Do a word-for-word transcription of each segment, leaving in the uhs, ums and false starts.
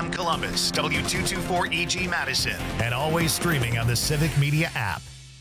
M Columbus, W two twenty-four E G Madison, and always streaming on the Civic Media app.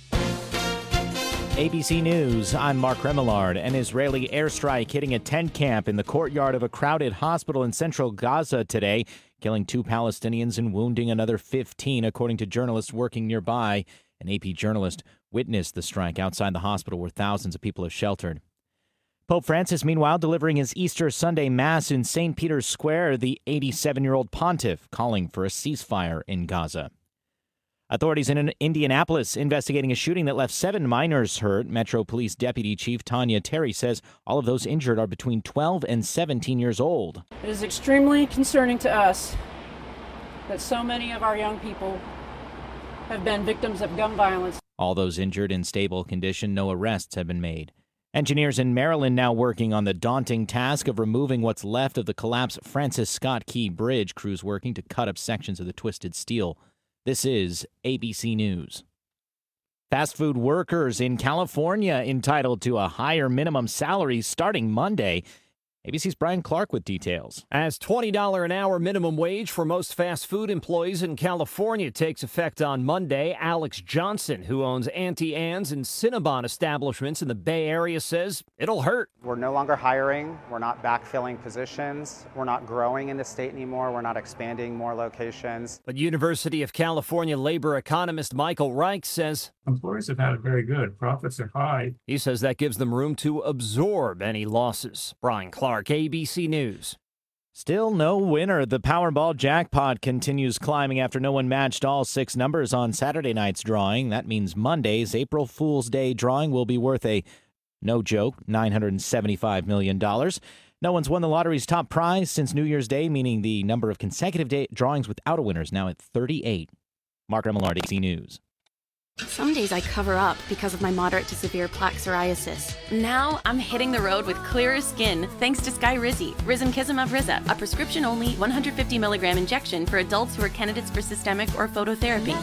A B C News, I'm Mark Remillard. An Israeli airstrike hitting a tent camp in the courtyard of a crowded hospital in central Gaza today, killing two Palestinians and wounding another fifteen, according to journalists working nearby. An A P journalist witnessed the strike outside the hospital where thousands of people have sheltered. Pope Francis, meanwhile, delivering his Easter Sunday Mass in Saint Peter's Square, the eighty-seven-year-old pontiff calling for a ceasefire in Gaza. Authorities in Indianapolis investigating a shooting that left seven minors hurt. Metro Police Deputy Chief Tanya Terry says all of those injured are between twelve and seventeen years old. It is extremely concerning to us that so many of our young people have been victims of gun violence. All those injured in stable condition, no arrests have been made. Engineers in Maryland now working on the daunting task of removing what's left of the collapsed Francis Scott Key Bridge. Crews working to cut up sections of the twisted steel. This is A B C News. Fast food workers in California entitled to a higher minimum salary starting Monday. A B C's Brian Clark with details. As twenty dollars an hour minimum wage for most fast food employees in California takes effect on Monday, Alex Johnson, who owns Auntie Anne's and Cinnabon establishments in the Bay Area, says it'll hurt. We're no longer hiring. We're not backfilling positions. We're not growing in the state anymore. We're not expanding more locations. But University of California labor economist Michael Reich says employers have had it very good. Profits are high. He says that gives them room to absorb any losses. Brian Clark, A B C News. Still no winner. The Powerball jackpot continues climbing after no one matched all six numbers on Saturday night's drawing. That means Monday's April Fool's Day drawing will be worth a, no joke, nine hundred seventy-five million dollars. No one's won the lottery's top prize since New Year's Day, meaning the number of consecutive day drawings without a winner is now at thirty-eight. Mark Remillard, A B C News. Some days I cover up because of my moderate to severe plaque psoriasis. Now I'm hitting the road with clearer skin thanks to Skyrizi, Risankizumab Riza, a prescription-only one hundred fifty milligram injection for adults who are candidates for systemic or phototherapy.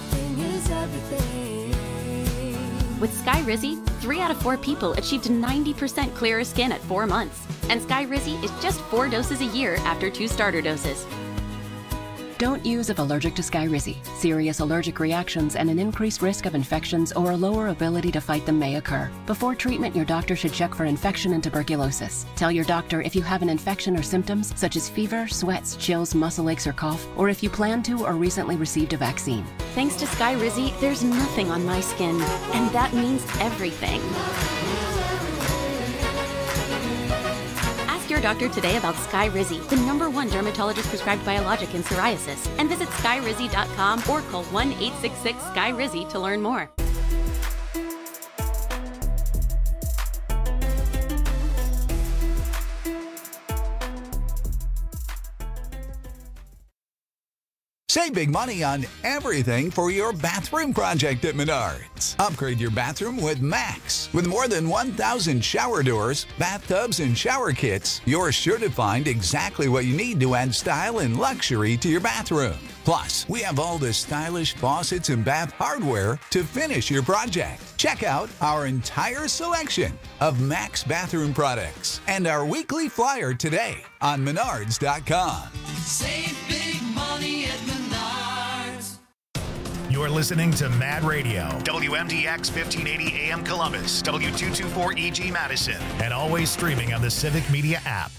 With Skyrizi, three out of four people achieved ninety percent clearer skin at four months. And Skyrizi is just four doses a year after two starter doses. Don't use if allergic to Skyrizi. Serious allergic reactions and an increased risk of infections or a lower ability to fight them may occur. Before treatment, your doctor should check for infection and tuberculosis. Tell your doctor if you have an infection or symptoms such as fever, sweats, chills, muscle aches, or cough, or if you plan to or recently received a vaccine. Thanks to Skyrizi, there's nothing on my skin, and that means everything. Your doctor today about Skyrizi, the number one dermatologist prescribed biologic in psoriasis, and visit skyrizi dot com or call one eight six six Skyrizi to learn more. Save big money on everything for your bathroom project at Menards. Upgrade your bathroom with Max. With more than one thousand shower doors, bathtubs, and shower kits, you're sure to find exactly what you need to add style and luxury to your bathroom. Plus, we have all the stylish faucets and bath hardware to finish your project. Check out our entire selection of Max bathroom products and our weekly flyer today on menards dot com. Save big money at Menards. You're listening to Mad Radio, W M D X fifteen eighty A M Columbus, W two twenty-four E G Madison, and always streaming on the Civic Media app.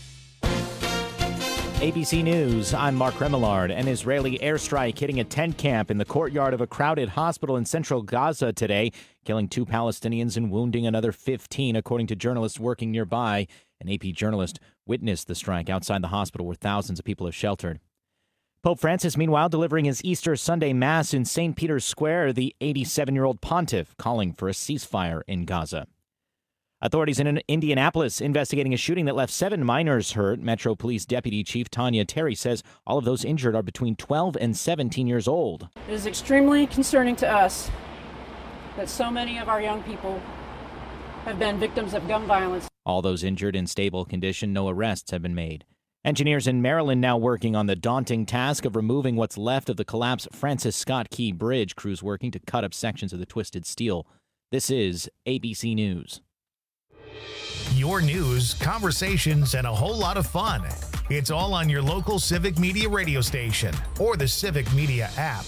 A B C News, I'm Mark Remillard. An Israeli airstrike hitting a tent camp in the courtyard of a crowded hospital in central Gaza today, killing two Palestinians and wounding another fifteen, according to journalists working nearby. An A P journalist witnessed the strike outside the hospital where thousands of people have sheltered. Pope Francis, meanwhile, delivering his Easter Sunday Mass in Saint Peter's Square, the eighty-seven-year-old pontiff calling for a ceasefire in Gaza. Authorities in Indianapolis investigating a shooting that left seven minors hurt. Metro Police Deputy Chief Tanya Terry says all of those injured are between twelve and seventeen years old. It is extremely concerning to us that so many of our young people have been victims of gun violence. All those injured in stable condition, no arrests have been made. Engineers in Maryland now working on the daunting task of removing what's left of the collapsed Francis Scott Key Bridge. Crews working to cut up sections of the twisted steel. This is A B C News. Your news, conversations, and a whole lot of fun. It's all on your local Civic Media radio station or the Civic Media app.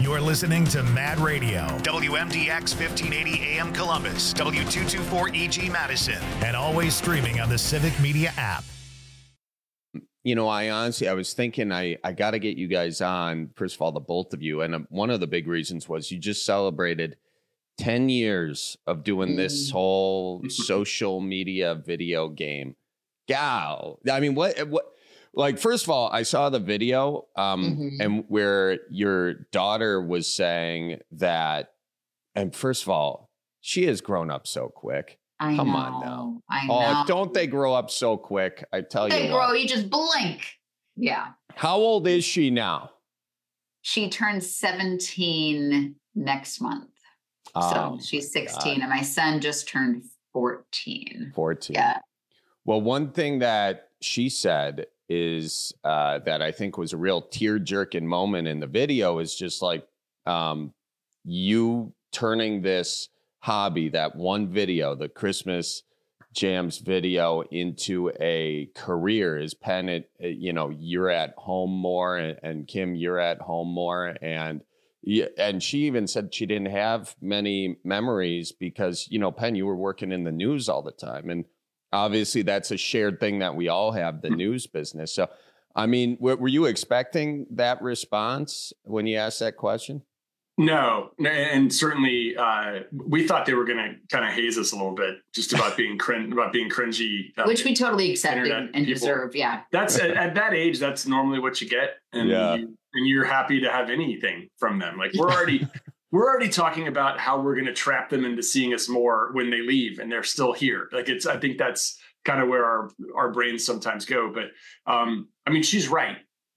You're listening to Mad Radio, W M D X fifteen eighty A M Columbus, W two twenty-four E G Madison, and always streaming on the Civic Media app. You know, I honestly, I was thinking I, I got to get you guys on, first of all, the both of you. And uh, one of the big reasons was you just celebrated ten years of doing this whole social media video game. Gal, I mean, what, what, like, first of all, I saw the video um, mm-hmm. and where your daughter was saying that, and first of all, she has grown up so quick. I Come know, on now. I know. Oh, don't they grow up so quick? I tell they you They grow, what. you just blink. Yeah. How old is she now? She turns seventeen next month. Oh, so she's sixteen, and my son just turned fourteen. fourteen. Yeah. Well, one thing that she said is uh, that I think was a real tear-jerking moment in the video is just like um, you turning this hobby, that one video, the Christmas Jams video, into a career. Is Penn, it, you know, you're at home more, and, and Kim, you're at home more. And and she even said she didn't have many memories because, you know, Penn, you were working in the news all the time. And obviously that's a shared thing that we all have, the news business. So, I mean, were, were you expecting that response when you asked that question? No, and certainly uh, we thought they were going to kind of haze us a little bit, just about being crin- about being cringy, uh, which we totally accepted and people. deserve. Yeah, that's at, at that age. That's normally what you get, and yeah. you, and you're happy to have anything from them. Like we're already we're already talking about how we're going to trap them into seeing us more when they leave, and they're still here. Like it's, I think that's kind of where our our brains sometimes go. But um, I mean, she's right.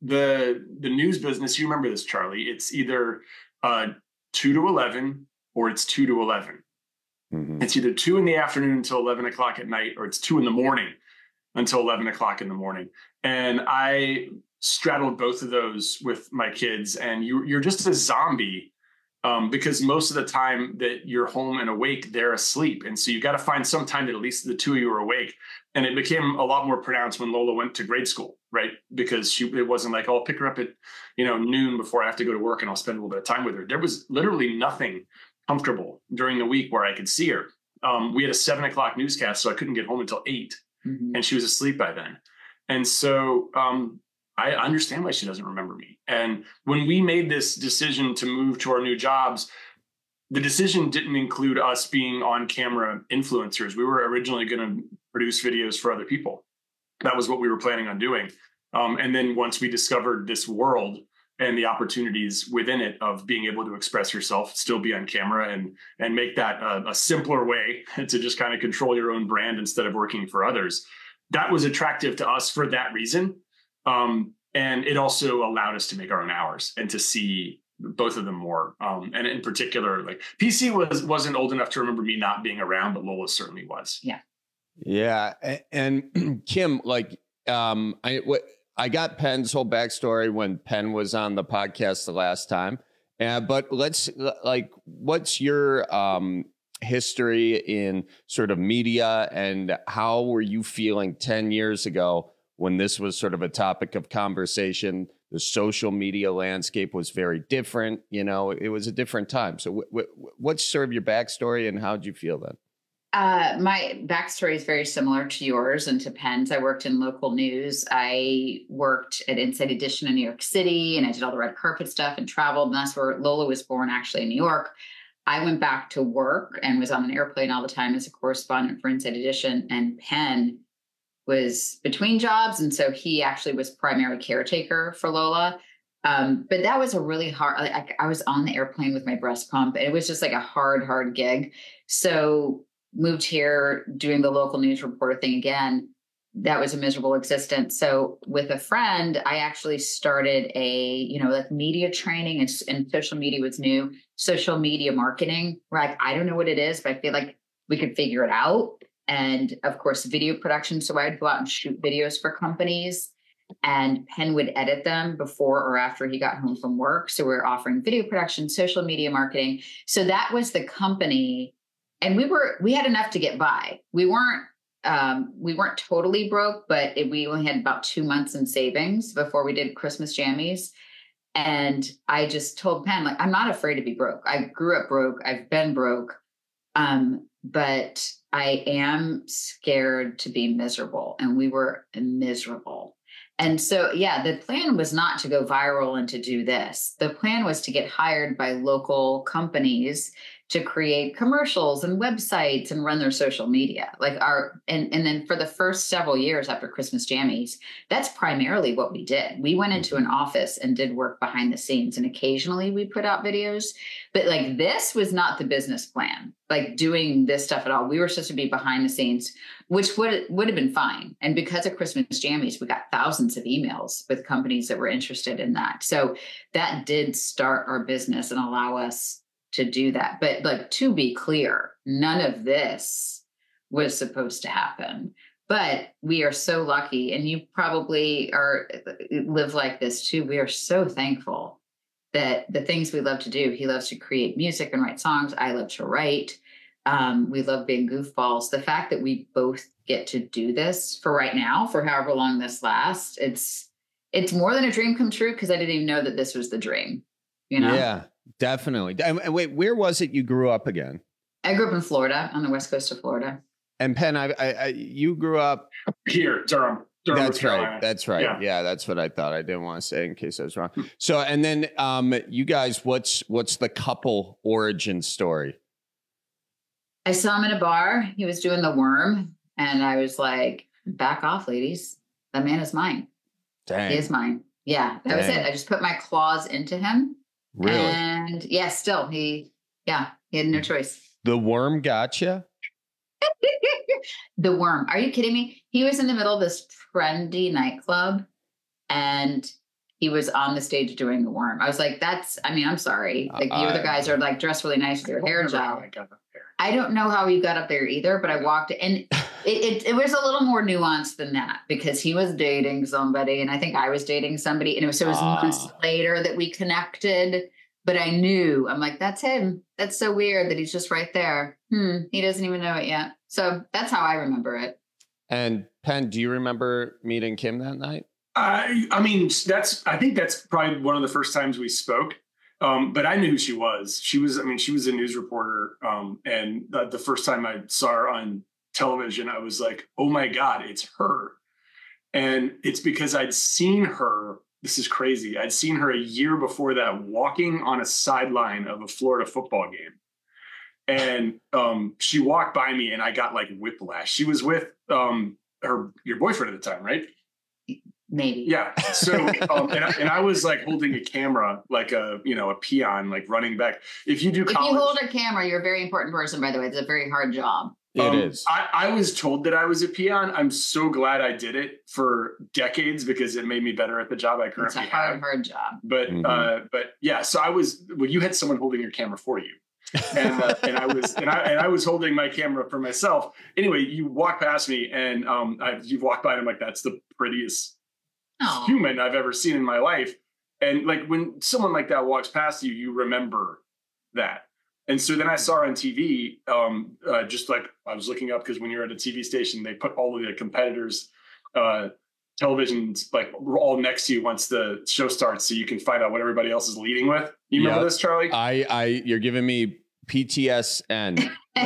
The the news business. You remember this, Charlie? It's either Uh, two to eleven, or it's two to eleven. Mm-hmm. It's either two in the afternoon until eleven o'clock at night, or it's two in the morning until eleven o'clock in the morning. And I straddled both of those with my kids, and you, you're just a zombie um, because most of the time that you're home and awake, they're asleep. And so you got to find some time that at least the two of you are awake. And it became a lot more pronounced when Lola went to grade school, right? Because she, it wasn't like, oh, I'll pick her up at, you know, noon before I have to go to work and I'll spend a little bit of time with her. There was literally nothing comfortable during the week where I could see her. Um, we had a seven o'clock newscast, so I couldn't get home until eight, mm-hmm. and she was asleep by then. And so um, I understand why she doesn't remember me. And when we made this decision to move to our new jobs, the decision didn't include us being on camera influencers. We were originally going to produce videos for other people. That was what we were planning on doing. Um, and then once we discovered this world and the opportunities within it of being able to express yourself, still be on camera, and and make that a, a simpler way to just kind of control your own brand instead of working for others, that was attractive to us for that reason. Um, and it also allowed us to make our own hours and to see both of them more. Um, and in particular, like P C was, wasn't old enough to remember me not being around, but Lola certainly was. Yeah. Yeah. And Kim, like, um, I, what, I got Penn's whole backstory when Penn was on the podcast the last time. Uh, but let's like, what's your um, history in sort of media, and how were you feeling ten years ago when this was sort of a topic of conversation? The social media landscape was very different. You know, it was a different time. So w- w- what's sort of your backstory, and how did you feel then? Uh, my backstory is very similar to yours and to Penn's. I worked in local news. I worked at Inside Edition in New York City, and I did all the red carpet stuff and traveled. And that's where Lola was born, actually, in New York. I went back to work and was on an airplane all the time as a correspondent for Inside Edition. And Penn was between jobs, and so he actually was primary caretaker for Lola. Um, but that was a really hard, like, I was on the airplane with my breast pump. It was just like a hard, hard gig. So moved here doing the local news reporter thing again. That was a miserable existence. So with a friend, I actually started a, you know, like media training, and, and social media was new, social media marketing. We're like, I don't know what it is, but I feel like we could figure it out. And of course, video production. So I'd go out and shoot videos for companies, and Penn would edit them before or after he got home from work. So we we're offering video production, social media marketing. So that was the company. And we were, we had enough to get by. We weren't, um, we weren't totally broke, but it, we only had about two months in savings before we did Christmas jammies. And I just told Penn, like, I'm not afraid to be broke. I grew up broke. I've been broke. Um, but I am scared to be miserable. And we were miserable. And so, yeah, the plan was not to go viral and to do this. The plan was to get hired by local companies to create commercials and websites and run their social media. Like our, and, and then for the first several years after Christmas Jammies, that's primarily what we did. We went into an office and did work behind the scenes, and occasionally we put out videos, but like this was not the business plan, like doing this stuff at all. We were supposed to be behind the scenes, which would, would have been fine. And because of Christmas Jammies, we got thousands of emails with companies that were interested in that. So that did start our business and allow us to do that. But like, to be clear, none of this was supposed to happen. But we are so lucky, and you probably are live like this too. We are so thankful that the things we love to do, he loves to create music and write songs. I love to write. Um, we love being goofballs. The fact that we both get to do this for right now, for however long this lasts, it's, it's more than a dream come true, because I didn't even know that this was the dream, you know? Yeah. Definitely. And wait, where was it you grew up again? I grew up in Florida, on the west coast of Florida. And Penn, I, I, I you grew up here, Durham. Durham that's right. That's right. Yeah. yeah, that's what I thought. I didn't want to say in case I was wrong. So, and then, um, you guys, what's what's the couple origin story? I saw him in a bar. He was doing the worm, and I was like, "Back off, ladies. That man is mine. Dang. He is mine." Yeah, that Dang. was it. I just put my claws into him. Really? And yeah, still he, yeah, he had no choice. The worm gotcha? The worm. Are you kidding me? He was in the middle of this trendy nightclub, and he was on the stage doing the worm. I was like, that's, I mean, I'm sorry. Like the uh, other guys are like dressed really nice with their hair job. I don't know how he got up there either, but I walked and it, it, it was a little more nuanced than that, because he was dating somebody and I think I was dating somebody, and it was, so it was uh, months later that we connected, but I knew, I'm like, that's him. That's so weird that he's just right there. Hmm. He doesn't even know it yet. So that's how I remember it. And Penn, do you remember meeting Kim that night? I, I mean, that's, I think that's probably one of the first times we spoke. Um, but I knew who she was. She was, I mean, she was a news reporter. Um, and the, the first time I saw her on television, I was like, oh my God, it's her. And it's because I'd seen her. This is crazy. I'd seen her a year before that walking on a sideline of a Florida football game. And um, she walked by me and I got like whiplash. She was with um, her, your boyfriend at the time, right? Maybe. Yeah. So, um, and, I, and I was like holding a camera, like a, you know, a peon, like running back. If you do college, if you hold a camera, you're a very important person, by the way. It's a very hard job. It um, is. I, I was told that I was a peon. I'm so glad I did it for decades, because it made me better at the job I currently have. It's a hard, have. hard job. But, mm-hmm. uh, but yeah, so I was, well, you had someone holding your camera for you. and uh, and I was and I and I was holding my camera for myself. Anyway, you walk past me and um, I, you've walked by and I'm like, that's the prettiest Aww. human I've ever seen in my life. And like when someone like that walks past you, you remember that. And so then I saw her on T V, um, uh, just like I was looking up, because when you're at a T V station, they put all of the competitors' uh, televisions like all next to you once the show starts, so you can find out what everybody else is leading with. You remember yep. this, Charlie? I, I, you're giving me P T S N.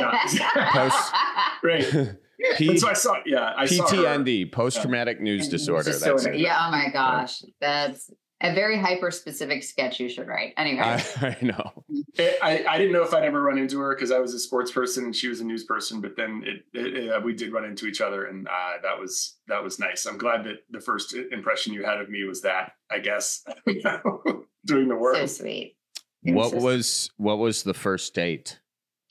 Post, right. P- so I saw, yeah, I P T N D, post-traumatic yeah. news disorder. disorder. That's yeah. Oh my gosh, that's a very hyper-specific sketch you should write. Anyway, I, I know. It, I, I didn't know if I'd ever run into her, because I was a sports person and she was a news person. But then it, it, it, uh, we did run into each other, and uh, that was that was nice. I'm glad that the first impression you had of me was that. I guess doing the work. So sweet. What was what was the first date?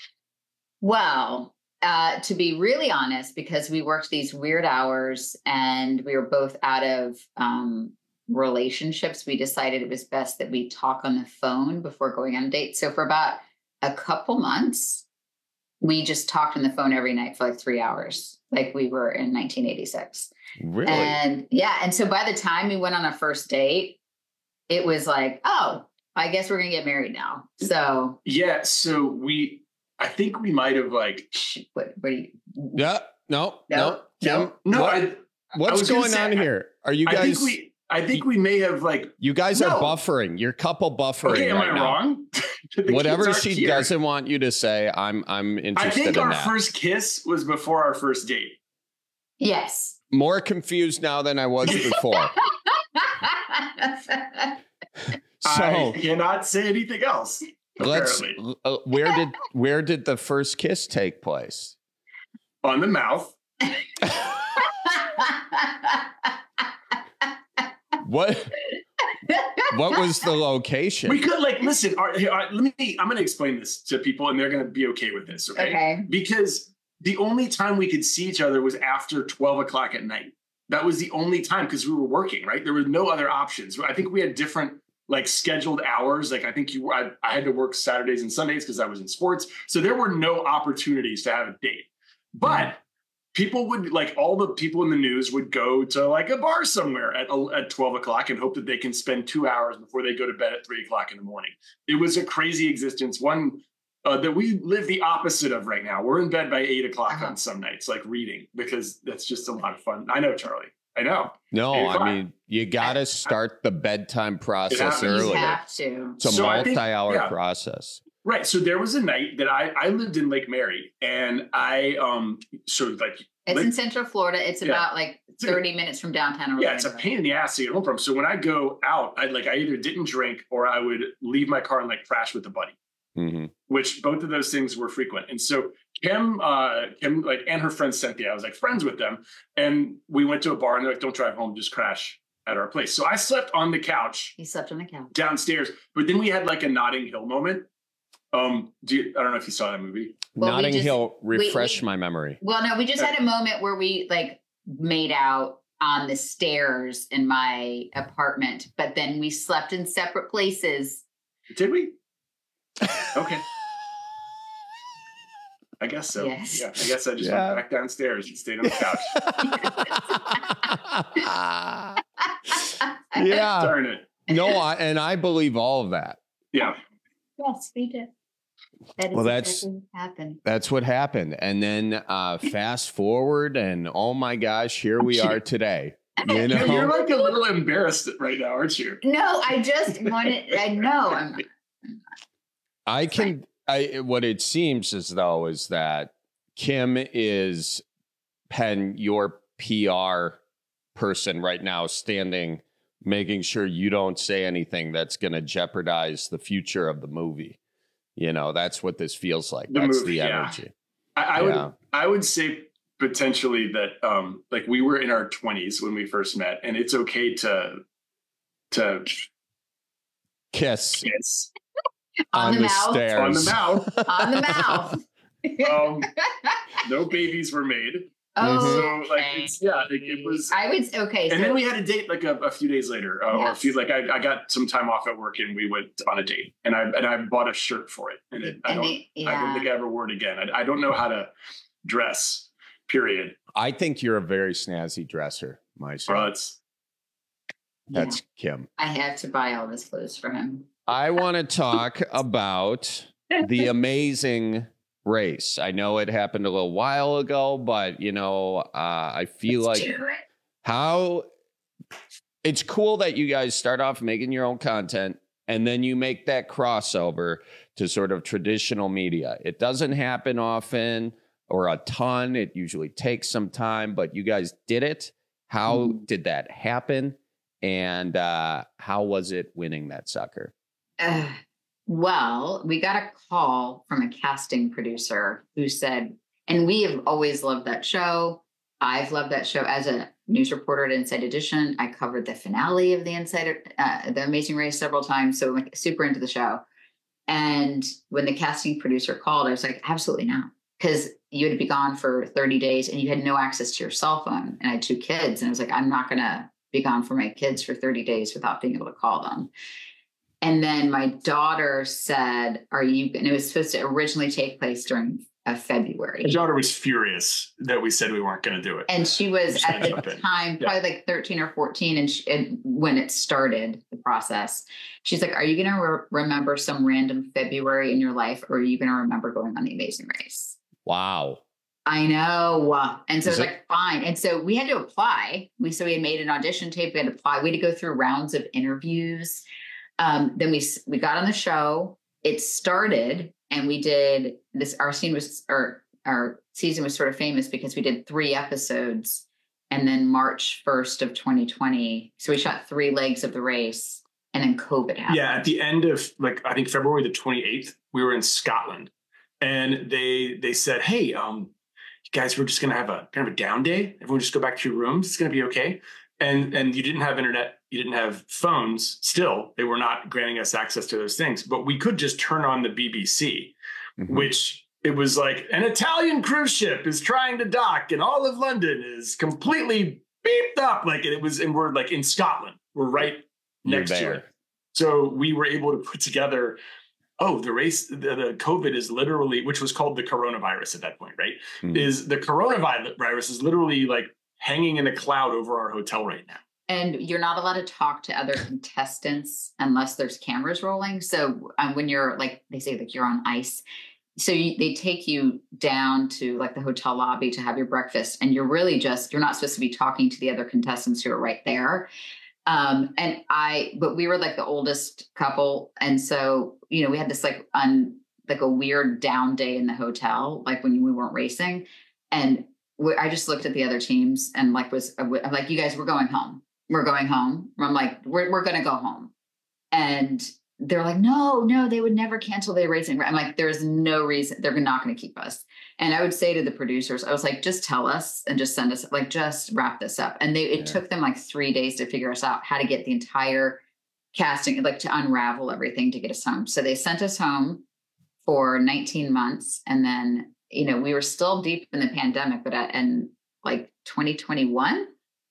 Well, uh, to be really honest, because we worked these weird hours and we were both out of um, relationships, we decided it was best that we talk on the phone before going on a date. So for about a couple months, we just talked on the phone every night for like three hours, like we were in nineteen eighty-six. Really? And yeah. And so by the time we went on a first date, it was like, oh, I guess we're going to get married now. So yeah. So we, I think we might have like, what, what do you? Yeah. No, no, no, Kim, no. What, I, what's I going say, on here? Are you guys? I think we, I think we may have like you guys no. are buffering. You're couple buffering. Okay, am right I now. wrong? Whatever she here. doesn't want you to say, I'm I'm interested I think in our that. first kiss was before our first date. Yes. More confused now than I was before. So I cannot say anything else. Let's. Uh, where did where did the first kiss take place? On the mouth. What? What was the location? We could like listen. All right, all right, let me. I'm going to explain this to people, and they're going to be okay with this. Okay? Okay. Because the only time we could see each other was after twelve o'clock at night. That was the only time because we were working. Right. There were no other options. I think we had different like scheduled hours. Like I think you. I, I had to work Saturdays and Sundays because I was in sports. So there were no opportunities to have a date. But people would like all the people in the news would go to like a bar somewhere at, at twelve o'clock and hope that they can spend two hours before they go to bed at three o'clock in the morning. It was a crazy existence. One uh, that we live the opposite of right now. We're in bed by eight o'clock uh-huh. on some nights, like reading, because that's just a lot of fun. I know, Charlie. I know. No, I mean, you got to start the bedtime process early. You have to. It's a So I think- multi-hour yeah. process. Right. So there was a night that I, I lived in Lake Mary and I, um, sort of like, It's Lake, in Central Florida. It's Yeah. about like thirty minutes from downtown. yeah, it's a pain in the ass to get home from. So when I go out, I like, I either didn't drink or I would leave my car and like crash with a buddy, Mm-hmm. which both of those things were frequent. And so Kim, uh, Kim, like, and her friend Cynthia, I was like friends with them. And we went to a bar and they're like, don't drive home, just crash at our place. So I slept on the couch. He slept on the couch. Downstairs. But then we had like a Notting Hill moment. Um, do you, I don't know if you saw that movie. Well, we Notting just- Hill, we- refresh we- my memory. Well, no, we just had a moment where we like made out on the stairs in my apartment, but then we slept in separate places. Did we? Okay. I guess so. Yes. Yeah, I guess I just Yeah. went back downstairs and stayed on the couch. Yeah. Darn it. No, I, and I believe all of that. Yeah. Yes, we did. That is Well, that's- exactly what happened. That's what happened. And then uh, fast forward, and oh my gosh, here we are today. You know, You're like a little embarrassed right now, aren't you? No, I just wanted. I know. I'm. I can. I what it seems as though is that Kim is Penn, your P R person right now, standing, making sure you don't say anything that's going to jeopardize the future of the movie. You know, that's what this feels like. The that's movie, the yeah. energy. I, I Yeah. would. I would say potentially that, um, like we were in our twenties when we first met, and it's okay to to Kiss kiss On the mouth. stairs. on the mouth. On the mouth. Um, no babies were made. Oh, So like it's yeah, like, it was. I would. Okay. And so then we had a date like a, a few days later, uh, or a Yes. few like I, I got some time off at work and we went on a date, and I and I bought a shirt for it, and it, I And don't they- I don't yeah. think I ever wore it again. I, I don't know how to dress. Period. I think you're a very snazzy dresser, myself. Well, it's That's Kim. I have to buy all this clothes for him. I want to talk about the Amazing Race. I know it happened a little while ago, but you know, uh, I feel Let's like do it. how it's cool that you guys start off making your own content and then you make that crossover to sort of traditional media. It doesn't happen often or a ton. It usually takes some time, but you guys did it. How Mm-hmm. did that happen? And uh, how was it winning that sucker? Uh, well, we got a call from a casting producer who said, and we have always loved that show. I've loved that show as a news reporter at Inside Edition. I covered the finale of the Insider, uh, the Amazing Race several times. So I'm like super into the show. And when the casting producer called, I was like, absolutely not. Because you had to be gone for thirty days and you had no access to your cell phone. And I had two kids. And I was like, I'm not going to be gone for my kids for thirty days without being able to call them. And then my daughter said, are you, and it was supposed to originally take place during uh, February. my daughter was furious that we said we weren't going to do it. And she was Just at gonna the jump in. time, Yeah. probably like thirteen or fourteen. And, she, and when it started, the process, she's like, are you going to re- remember some random February in your life? Or are you going to remember going on the Amazing Race? Wow. I know. And so Is it's it- like, fine. And so we had to apply. We, so we had made an audition tape. We had to apply. We had to go through rounds of interviews. Um, then we, we got on the show. It started and we did this. Our scene was, or our season was sort of famous because we did three episodes and then March first of twenty twenty. So we shot three legs of the race and then COVID happened. Yeah. At the end of like, I think February the twenty-eighth, we were in Scotland and they, they said, hey, um, guys, we're just going to have a kind of a down day. Everyone just go back to your rooms. It's going to be okay. And and you didn't have internet. You didn't have phones. Still, they were not granting us access to those things. But we could just turn on the B B C, mm-hmm. which it was like an Italian cruise ship is trying to dock and all of London is completely beeped up. Like it was, and we're like in Scotland. We're right You're next to there. it. So we were able to put together oh, the race, the, the COVID is literally, which was called the coronavirus at that point, right? Mm. Is the coronavirus is literally like hanging in a cloud over our hotel right now. And you're not allowed to talk to other contestants unless there's cameras rolling. So um, when you're like, they say like you're on ice. So you, they take you down to like the hotel lobby to have your breakfast. And you're really just, you're not supposed to be talking to the other contestants who are right there. Um, and I, but we were like the oldest couple. And so, you know, we had this like un, like a weird down day in the hotel, like when we weren't racing. And we, I just looked at the other teams and like, was, I'm like, you guys, we're going home. We're going home. I'm like, we're, we're going to go home. And they're like, no, no, they would never cancel their racing. I'm like, there's no reason they're not going to keep us. And I would say to the producers, I was like, just tell us and just send us, like, just wrap this up. And they, it yeah. took them like three days to figure us out how to get the entire casting, like to unravel everything to get us home. So they sent us home for nineteen months. And then, you know, we were still deep in the pandemic, but at, and like twenty twenty-one.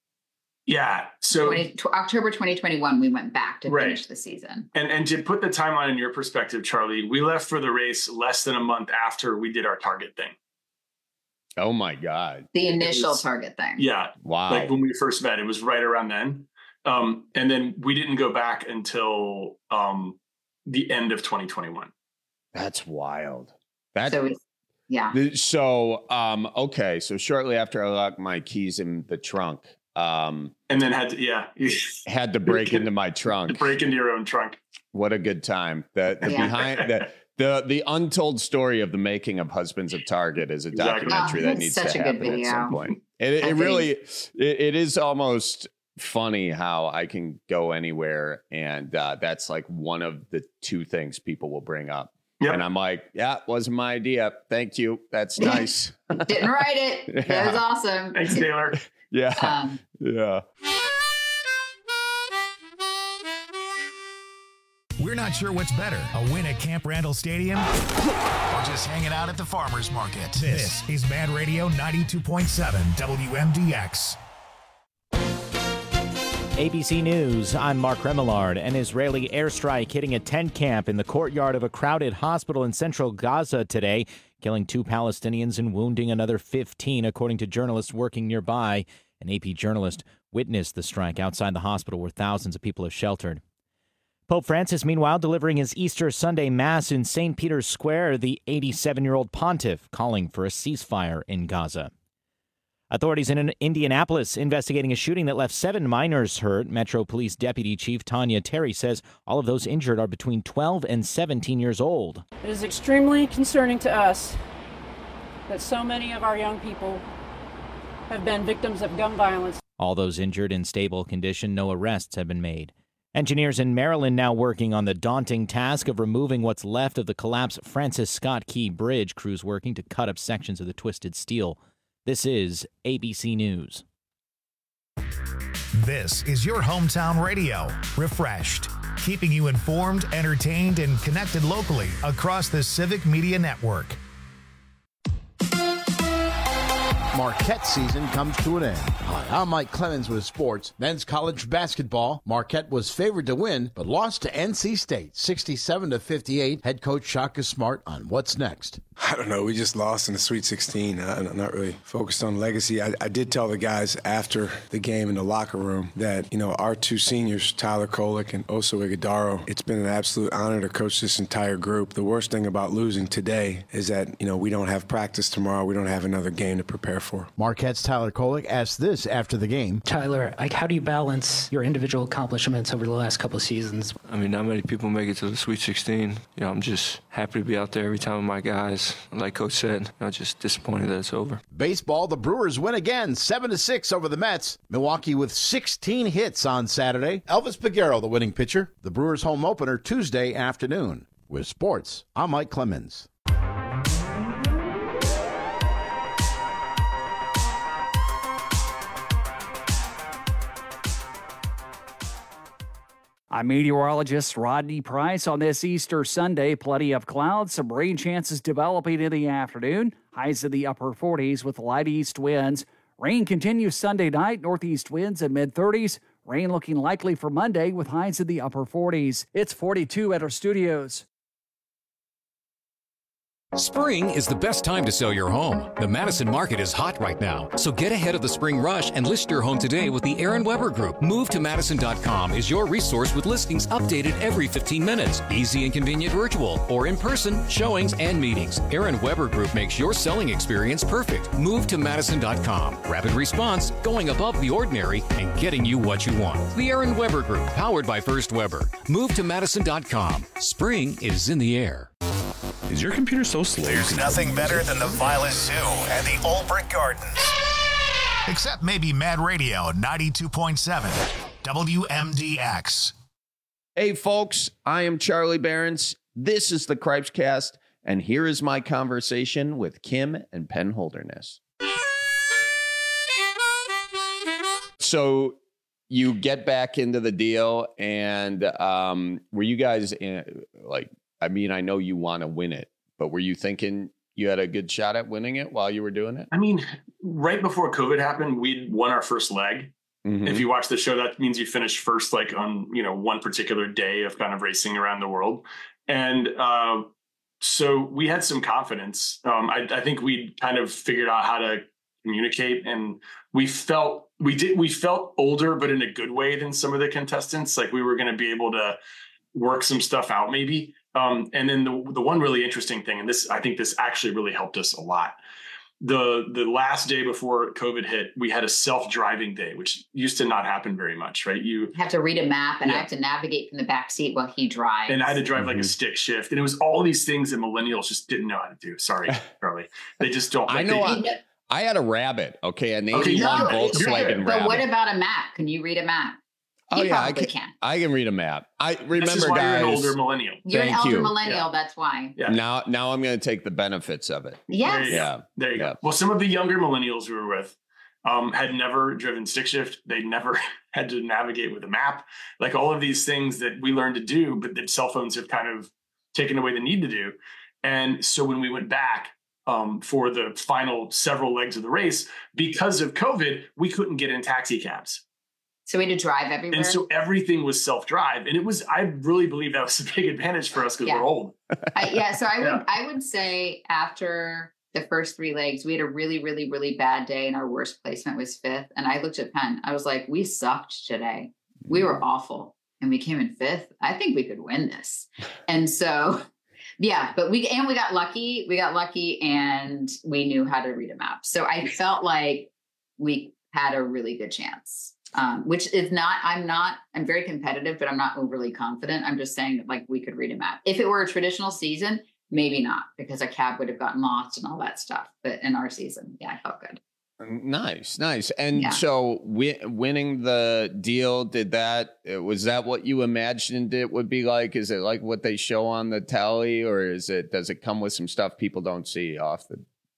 Yeah. So twenty, October twenty twenty-one, we went back to right. finish the season. And and to put the timeline in your perspective, Charlie, we left for the race less than a month after we did our Target thing. Oh my God. The initial was, Target thing. Yeah. Wow. Like when we first met, it was right around then. Um, and then we didn't go back until um, the end of twenty twenty-one. That's wild. That's so yeah. So, um, okay. So shortly after I locked my keys in the trunk, um, and then had to, yeah, had to break into my trunk, break into your own trunk. What a good time. The, the yeah. behind the, the, the untold story of the making of Husbands of Target is a documentary oh, that needs to happen at some point. It, it, it really, it, it is almost funny how I can go anywhere. And, uh, that's like one of the two things people will bring up. Yep. And I'm like, yeah, wasn't my idea. Thank you. That's nice. Didn't write it. Yeah. That was awesome. Thanks, Taylor. Yeah. Um, yeah. We're not sure what's better, a win at Camp Randall Stadium or just hanging out at the farmer's market. This is Mad Radio ninety-two point seven W M D X. A B C News, I'm Mark Remillard. An Israeli airstrike hitting a tent camp in the courtyard of a crowded hospital in central Gaza today, killing two Palestinians and wounding another fifteen, according to journalists working nearby. An A P journalist witnessed the strike outside the hospital where thousands of people are sheltered. Pope Francis, meanwhile, delivering his Easter Sunday Mass in Saint Peter's Square, the eighty-seven-year-old pontiff calling for a ceasefire in Gaza. Authorities in Indianapolis investigating a shooting that left seven minors hurt. Metro Police Deputy Chief Tanya Terry says all of those injured are between twelve and seventeen years old. It is extremely concerning to us that so many of our young people have been victims of gun violence. All those injured in stable condition, no arrests have been made. Engineers in Maryland now working on the daunting task of removing what's left of the collapsed Francis Scott Key Bridge. Crews working to cut up sections of the twisted steel. This is A B C News. This is your hometown radio, Refreshed, keeping you informed, entertained, and connected locally across the Civic Media Network. Marquette season comes to an end. Hi, I'm Mike Clemens with sports. Men's college basketball. Marquette was favored to win, but lost to N C State, sixty-seven to fifty-eight. Head coach Shaka Smart on what's next. I don't know. We just lost in the Sweet sixteen. I'm not really focused on legacy. I, I did tell the guys after the game in the locker room that, you know, our two seniors, Tyler Kolek and Oso Ighodaro, it's been an absolute honor to coach this entire group. The worst thing about losing today is that, you know, we don't have practice tomorrow. We don't have another game to prepare for. Marquette's Tyler Kolek asked this after the game. Tyler, like, how do you balance your individual accomplishments over the last couple of seasons? I mean, not many people make it to the Sweet sixteen. You know, I'm just happy to be out there every time with my guys. Like Coach said, I'm just disappointed that it's over. Baseball, the Brewers win again, seven to six over the Mets. Milwaukee with sixteen hits on Saturday. Elvis Peguero, the winning pitcher. The Brewers home opener Tuesday afternoon. With sports, I'm Mike Clemens. I'm meteorologist Rodney Price. On this Easter Sunday, plenty of clouds, some rain chances developing in the afternoon. Highs in the upper forties with light east winds. Rain continues Sunday night, northeast winds in mid thirties. Rain looking likely for Monday with highs in the upper forties. It's forty-two at our studios. Spring is the best time to sell your home. The Madison market is hot right now, so get ahead of the spring rush and list your home today with the Aaron Weber Group. Move to Madison dot com is your resource with listings updated every fifteen minutes. Easy and convenient virtual or in-person showings and meetings. Aaron Weber Group makes your selling experience perfect. Move to Madison dot com. Rapid response, going above the ordinary, and getting you what you want. The Aaron Weber Group, powered by First Weber. Move to Madison dot com. Spring is in the air. Is your computer so slow? There's nothing better than the Violet Zoo and the Old Brick Gardens. Except maybe Mad Radio ninety-two point seven W M D X. Hey, folks, I am Charlie Behrens. This is the Cripes Cast, and here is my conversation with Kim and Penn Holderness. So you get back into the deal, and um, were you guys in, like, I mean, I know you want to win it, but were you thinking you had a good shot at winning it while you were doing it? I mean, right before COVID happened, we'd won our first leg. Mm-hmm. If you watch the show, that means you finished first, like on, you know, one particular day of kind of racing around the world. And uh, so we had some confidence. Um, I, I think we kind of figured out how to communicate, and we felt we did, we felt older, but in a good way than some of the contestants. Like we were going to be able to work some stuff out maybe. Um, and then the the one really interesting thing, and this, I think this actually really helped us a lot. The the last day before COVID hit, we had a self-driving day, which used to not happen very much, right? You have to read a map, and yeah. I have to navigate from the back seat while he drives. And I had to drive like a stick shift. And it was all these things that millennials just didn't know how to do. Sorry, Charlie. They just don't. I like, know. They, I, I had a Rabbit, okay? An Okay, eighty-one no, Volkswagen But Rabbit. what about a map? Can you read a map? Oh, You yeah, I probably can, can. I can read a map. I remember, This is why guys. you're an older millennial. You're Thank an elder you. millennial, Yeah. that's why. Yeah. Now, now I'm going to take the benefits of it. Yes. There you Yeah. go. There you Yeah. go. Well, some of the younger millennials we were with um, had never driven stick shift. They never had to navigate with a map. Like all of these things that we learned to do, but that cell phones have kind of taken away the need to do. And so when we went back um, for the final several legs of the race, because of COVID, we couldn't get in taxi cabs. So we had to drive everywhere. And so everything was self-drive. And it was, I really believe that was a big advantage for us because Yeah. we're old. I, yeah, so I would Yeah. I would say after the first three legs, we had a really, really, really bad day, and our worst placement was fifth. And I looked at Penn. I was like, we sucked today. We were awful, and we came in fifth. I think we could win this. And so, yeah, but we and we got lucky. We got lucky, and we knew how to read a map. So I felt like we had a really good chance. Um, which is not, I'm not, I'm very competitive, but I'm not overly confident. I'm just saying that like we could read a map. If it were a traditional season, maybe not, because a cab would have gotten lost and all that stuff. But in our season, yeah, I felt good. Nice, nice. And Yeah. so wi- winning the deal, did that, was that what you imagined it would be like? Is it like what they show on the tally, or is it, does it come with some stuff people don't see off the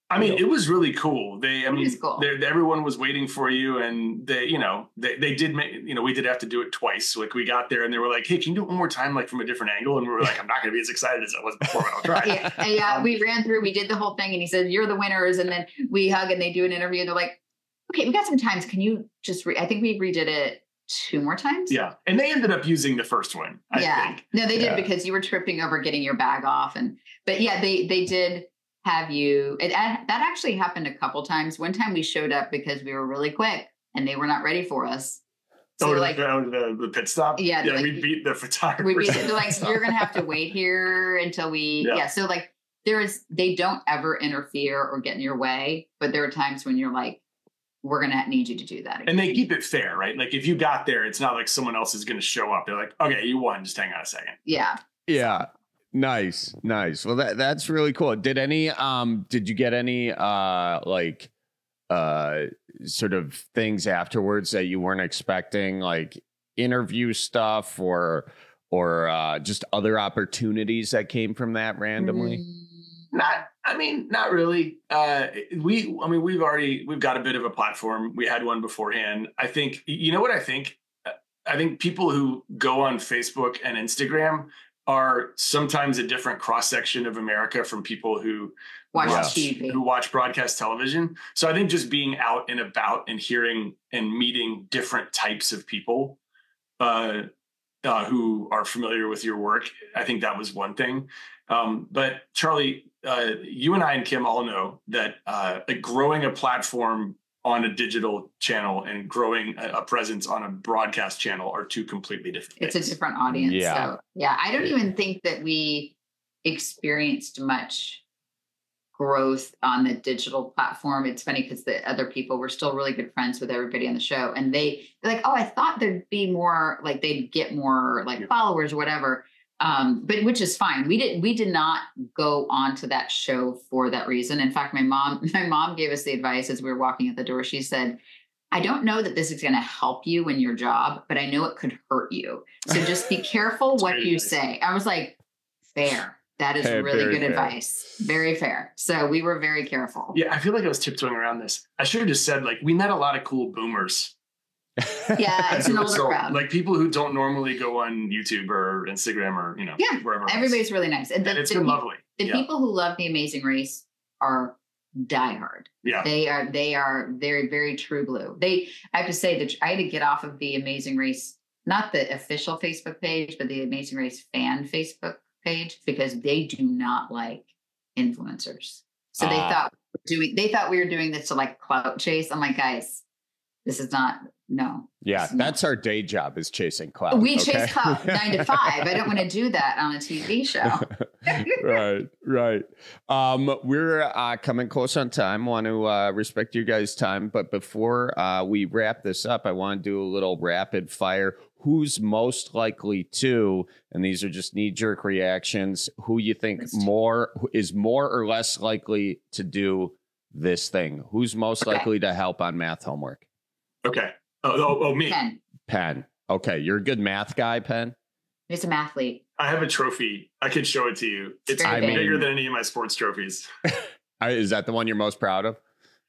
I mean, it was really cool. They, I mean, cool. they, everyone was waiting for you, and they, you know, they, they did make, you know, we did have to do it twice. Like we got there, and they were like, "Hey, can you do it one more time, like from a different angle?" And we were like, "I'm not going to be as excited as I was before, but I'll try." yeah, and yeah. Um, we ran through. We did the whole thing, and he said, "You're the winners." And then we hug, and they do an interview, and they're like, "Okay, we got some times. Can you just?" Re-? I think we redid it two more times. Yeah, and they ended up using the first one. I yeah, think. no, they did Yeah. because you were tripping over getting your bag off, and but yeah, they they did. Have you it, that actually happened a couple times. One time we showed up because we were really quick and they were not ready for us. So oh, like the, the, the pit stop. Yeah, yeah, like, we beat the photographer. We beat they're like you're gonna have to wait here until we yeah. yeah. So like there is they don't ever interfere or get in your way, but there are times when you're like, we're gonna need you to do that again. And they keep it fair, right? Like if you got there, it's not like someone else is gonna show up. They're like, okay, you won. Just hang on a second. Yeah. Yeah. Nice, nice. Well, that that's really cool. Did any um did you get any uh like uh sort of things afterwards that you weren't expecting, like interview stuff or or uh just other opportunities that came from that randomly? Not I mean, not really. Uh we I mean, we've already we've got a bit of a platform. We had one beforehand. I think you know what I think? I think people who go on Facebook and Instagram are sometimes a different cross-section of America from people who watch, watch T V. who watch broadcast television. So I think just being out and about and hearing and meeting different types of people uh, uh, who are familiar with your work, I think that was one thing. Um, but Charlie, uh, you and I and Kim all know that uh, like growing a platform on a digital channel and growing a, a presence on a broadcast channel are two completely different things. It's a different audience. Yeah. So yeah, I don't even think that we experienced much growth on the digital platform. It's funny because the other people were still really good friends with everybody on the show. And they, they're like, oh, I thought there'd be more, like they'd get more like followers or whatever. Um, but which is fine. We didn't, we did not go on to that show for that reason. In fact, my mom, my mom gave us the advice as we were walking at the door. She said, I don't know that this is going to help you in your job, but I know it could hurt you. So just be careful what you say. I was like, fair. That is Hey, really very good fair. advice. Very fair. So we were very careful. Yeah, I feel like I was tiptoeing around this. I should have just said, like, we met a lot of cool boomers. Yeah, it's an older So, crowd. like people who don't normally go on YouTube or Instagram or, you know, Yeah, wherever else. everybody's really nice. And, the, And it's the been peop- lovely. The Yeah. people who love The Amazing Race are diehard. Yeah. They are they are very, very true blue. They I have to say that I had to get off of The Amazing Race, not the official Facebook page, but the Amazing Race fan Facebook page, because they do not like influencers. So they Ah. thought we were doing they thought we were doing this to like clout chase. I'm like, guys, this is not no. Yeah, This is not- that's our day job, is chasing clout. we okay? chase clout nine to five. I don't want to do that on a T V show. right, right. Um, we're uh, coming close on time. Want to uh, respect you guys' time, but before uh, we wrap this up, I want to do a little rapid fire. Who's most likely to? And these are just knee jerk reactions. Who you think more who is more or less likely to do this thing? Who's most Okay. likely to help on math homework? Okay. Oh, oh, oh, me. Pen. Penn. Okay, you're a good math guy, Penn. He's a mathlete. I have a trophy. I could show it to you. It's Very big. bigger than any of my sports trophies. I- Is that the one you're most proud of?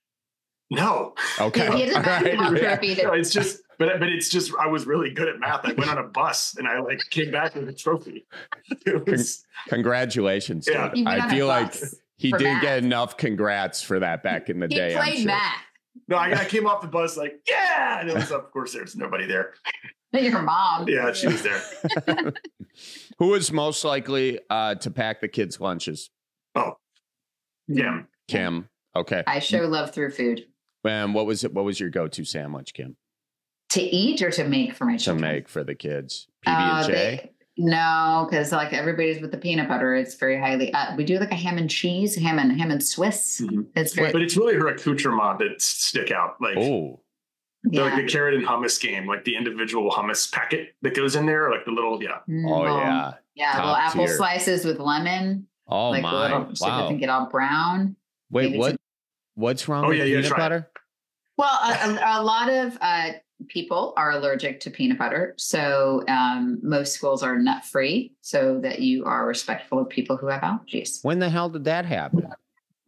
No. Okay. He has a All right. basketball trophy that- No, it's just, but but it's just, I was really good at math. I went on a bus and I like came back with a trophy. It was, Congratulations. Yeah. Dude. He went I on a feel like bus he for did math. get enough congrats for that back in the He day. I'm played sure. math. no, I, I came off the bus like, yeah. And it was, of course, there's nobody there. Your mom. Yeah, she was there. Who is most likely uh, to pack the kids' lunches? Oh, yeah. Kim. Okay. I show love through food. And what was it? What was your go-to sandwich, Kim? To eat or to make for my To children? make for the kids? P B Uh, and J? they- no, because like everybody's with the peanut butter. It's very highly. Uh, we do like a ham and cheese, ham and ham and Swiss. Mhm. It's very. But it's really her accoutrement that stick out. Like, Oh, the, yeah. like the carrot and hummus game, like the individual hummus packet that goes in there, like the little, yeah. Mm, oh well, yeah. Yeah, Top little apple tier. slices with lemon. Oh like my. little, so it Wow. doesn't get all brown. Wait, maybe what? some- What's wrong Oh, with yeah, you gotta peanut try it. butter? Well, a, a, a lot of uh, people are allergic to peanut butter. So um, most schools are nut free so that you are respectful of people who have allergies. When the hell did that happen?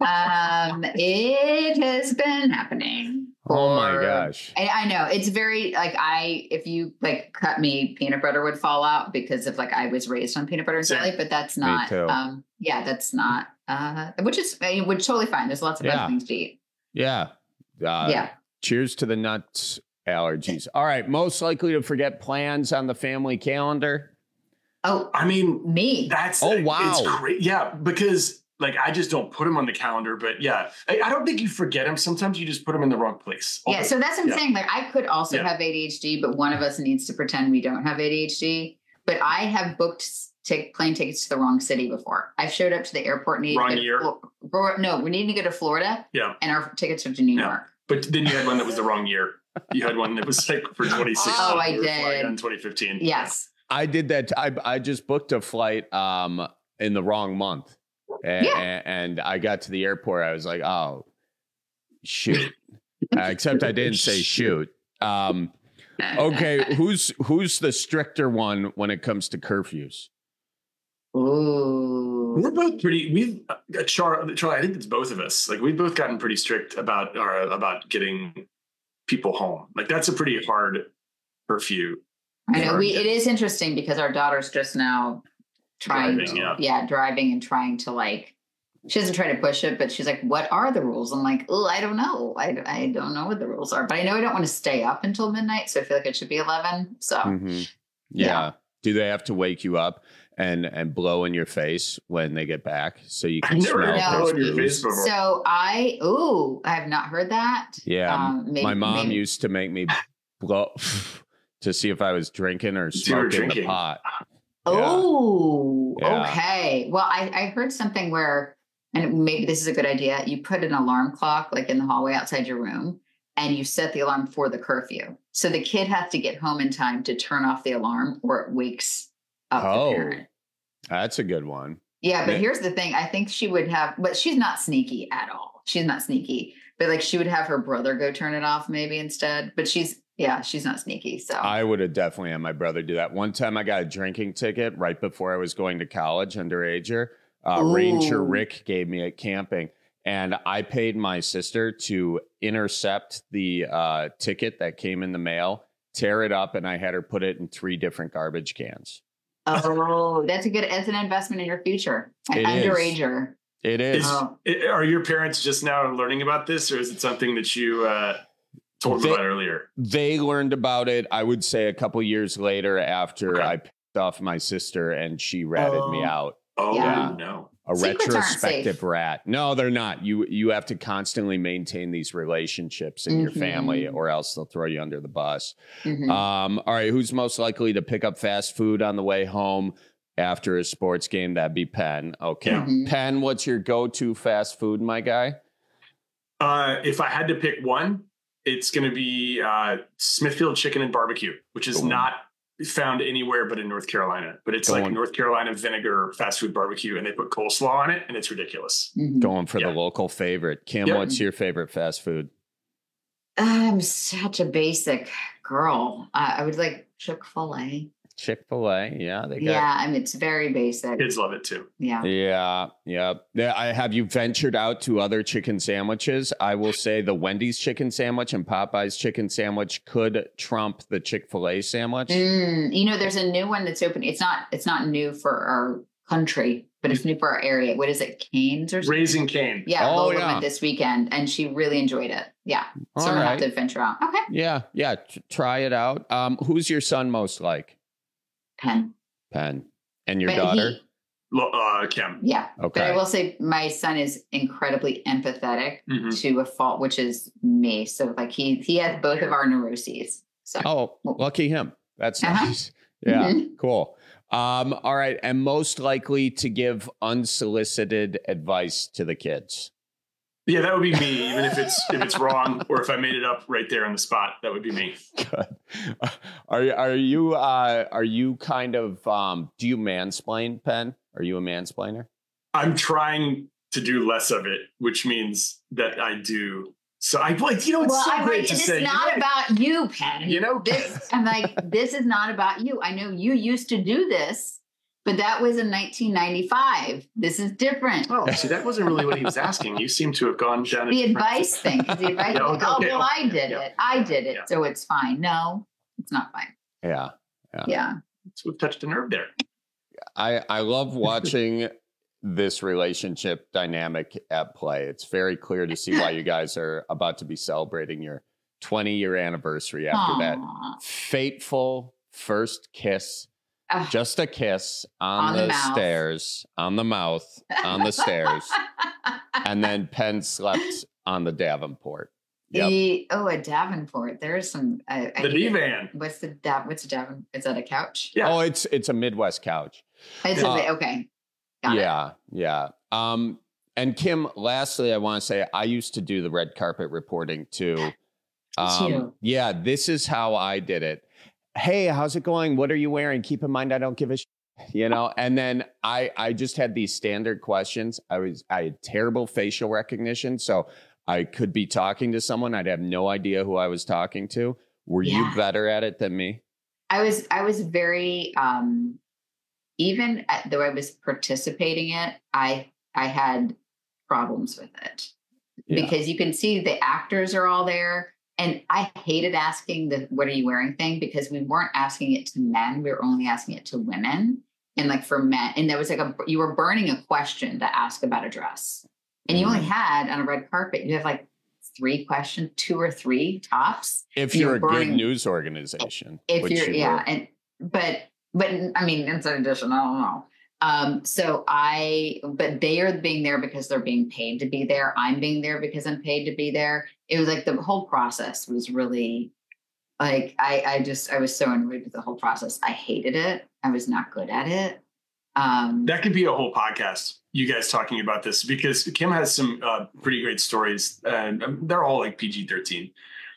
Um, it has been happening. Oh my for- gosh. I, I know it's very like I if you like cut me, peanut butter would fall out because of like I was raised on peanut butter and jelly, but that's Me not. too. Um, yeah, that's not. Uh, which is I mean, which totally fine. There's lots of Yeah. other things to eat. Yeah. Uh, Yeah. Cheers to the nuts allergies. All right. Most likely to forget plans on the family calendar. Oh, I mean, me. That's Oh, wow. It's great. Yeah, because like I just don't put them on the calendar, but yeah, I, I don't think you forget them. Sometimes you just put them in the wrong place. Yeah, so that's what I'm Yeah. saying. Like, I could also Yeah. have A D H D, but one of us needs to pretend we don't have A D H D. But I have booked t- plane tickets to the wrong city before. I've showed up to the airport. Need Wrong to go to year? Flo- no, we need to go to Florida, Yeah. and our tickets are to New York. But then you had one that was the wrong year. You had one that was like for twenty sixteen. Oh, I You were flying did. on twenty fifteen. Yes. I did that. I, I just booked a flight um, in the wrong month. And, Yeah. and I got to the airport. I was like, oh, shoot. uh, except I didn't say shoot. Um, okay. Who's who's the stricter one when it comes to curfews? Ooh. We're both pretty. We've uh, Charlie. Charlie, I think it's both of us. Like we've both gotten pretty strict about our about getting people home. Like that's a pretty hard curfew. I know. We it is interesting because our daughter's just now trying Driving, to, yeah. yeah, driving and trying to like. She doesn't try to push it, but she's like, "What are the rules?" I'm like, "Oh, I don't know. I, I don't know what the rules are, but I know I don't want to stay up until midnight, so I feel like it should be eleven." So Mhm. Yeah. Do they have to wake you up and and blow in your face when they get back so you can I've never smell heard if blow there's in your face booze? before. So I, ooh, I have not heard that. Yeah, Um, maybe- my mom maybe- used to make me blow to see if I was drinking or were smoking the drinking. pot. Oh, Yeah. okay. Well, I, I heard something where, and maybe this is a good idea. You put an alarm clock like in the hallway outside your room, and you set the alarm for the curfew. So the kid has to get home in time to turn off the alarm, or it wakes up the Oh, parent. that's a good one. Yeah, but Yeah. here's the thing. I think she would have, but she's not sneaky at all. She's not sneaky. But like she would have her brother go turn it off maybe instead. But she's, yeah, she's not sneaky. So I would have definitely had my brother do that. One time I got a drinking ticket right before I was going to college, underager. Uh, Ranger Ooh. Rick gave me at camping, and I paid my sister to intercept the uh, ticket that came in the mail, tear it up, and I had her put it in three different garbage cans. oh, that's a good, as an investment in your future. An It is. underager. It is. Is, Oh. i- are your parents just now learning about this, or is it something that you uh, told them They- about earlier? They learned about it, I would say, a couple years later after I picked off my sister and she ratted me Oh. out. Oh Yeah. no! A Secrets aren't retrospective safe. rat. No, they're not. You you have to constantly maintain these relationships in your family, Mhm. or else they'll throw you under the bus. Mhm. Um, all right, who's most likely to pick up fast food on the way home after a sports game? That'd be Penn. Okay, Yeah. Mhm. Penn, what's your go-to fast food, my guy? Uh, if I had to pick one, it's going to be uh, Smithfield Chicken and Barbecue, which is Ooh. not found anywhere but in North Carolina. But it's like Going- North Carolina vinegar fast food barbecue, and they put coleslaw on it, and it's ridiculous. Mhm. Going for Yeah. the local favorite. Kim, Yep. what's your favorite fast food? I'm such a basic girl. Uh, I would like Chick-fil-A. Chick-fil-A. Yeah, they got. Yeah, I mean, it's very basic. Kids love it too. Yeah. Yeah, yeah. Yeah, I have you ventured out to other chicken sandwiches? I will say the Wendy's chicken sandwich and Popeye's chicken sandwich could trump the Chick-fil-A sandwich. Mm, you know, there's a new one that's open. It's not. It's not new for our country, but it's new for our area. What is it? Cane's or something? Raising Cane. Yeah, Oh, Lola yeah. went this weekend, and she really enjoyed it. Yeah, so All I'm gonna have right. to venture out. Okay, Yeah, yeah. t- try it out. Um, who's your son most like? Penn. Penn. And your But daughter? he- Lo- Uh, Kim. Yeah. Okay. But I will say my son is incredibly empathetic Mhm. to a fault, which is me. So like he he has both of our neuroses. So Oh, lucky him. That's Uh-huh. nice. Yeah, Mhm. cool. Um, all right. And most likely to give unsolicited advice to the kids. Yeah, that would be me, even if it's if it's wrong or if I made it up right there on the spot. That would be me. Good. Are are you uh, are you kind of um, do you mansplain, Penn? Are you a mansplainer? I'm trying to do less of it, which means that I do. So I like, you know, it's well, so I'm great like, to it's say. not you know, about you, Penn. You know? this. I'm like, this is not about you. I know you used to do this, But that was in nineteen ninety-five. This is different. Oh, see, that wasn't really what he was asking. You seem to have gone down the advice thing. The advice, yeah, like, okay, oh, okay. well, I did yeah. it. I did it, Yeah. so it's fine. No, it's not fine. Yeah. Yeah. Yeah. So we've touched a nerve there. I, I love watching this relationship dynamic at play. It's very clear to see why you guys are about to be celebrating your twenty year anniversary after Aww. that fateful first kiss. Ugh. Just a kiss on, On the the, mouth. stairs, on the mouth, on the stairs. And then Penn slept on the Davenport. Yep. The- oh, a Davenport. There's some. I, I The hate it. divan. What's the Dav? What's a Daven? Is that a couch? Oh, it's it's a Midwest couch. It's Uh, a, okay. Got it. yeah, yeah. Um, and Kim, lastly, I want to say I used to do the red carpet reporting too. Um, too. Yeah, this is how I did it. Hey, how's it going? What are you wearing? Keep in mind, I don't give a shit, you know. And then I, I just had these standard questions. I was, I had terrible facial recognition, so I could be talking to someone. I'd have no idea who I was talking to. Were Yeah. you better at it than me? I was I was very um even at, though I was participating in it, I I had problems with it. Yeah. Because you can see the actors are all there. And I hated asking the what are you wearing thing because we weren't asking it to men. We were only asking it to women. And like for men, and there was like a you were burning a question to ask about a dress. And you only had on a red carpet, you have like three questions, two or three tops. If And you're a burning- good news organization, if which you're you yeah were. and but but I mean inside edition I don't know um so I but they are being there because they're being paid to be there. I'm being there because I'm paid to be there. It was like the whole process was really like I I just I was so annoyed with the whole process. I hated it. I was not good at it. Um That could be a whole podcast, you guys talking about this, because Kim has some uh, pretty great stories, and um, they're all like P G thirteen.